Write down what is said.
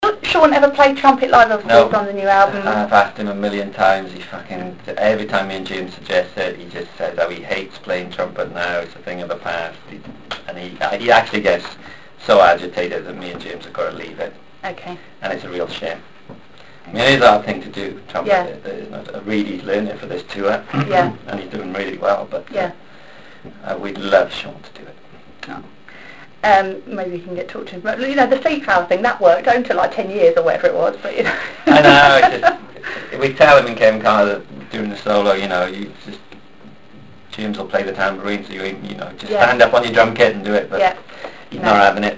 Will Sean ever play trumpet live? Obviously, No. it's on the new album. I've asked him a million times. He fucking, every time me and Jim suggest it, he just says how he hates playing trumpet now. It's a thing of the past. He actually gets so agitated that me and James have got to leave it. Okay. And it's a real shame. I mean, it is a hard thing to do, trumpet. Yeah. It's not a really learning for this tour. Yeah. And he's doing really well, but yeah. we'd love Sean to do it. Oh. Maybe you can get talked to him. But, you know, the sea power thing, that worked until like 10 years or whatever it was, but you know. I know, it's just, we tell him in Kevin Carter doing the solo, you know, you just, James will play the tambourine, so you know, just stand up on your drum kit and do it, but he's not having it.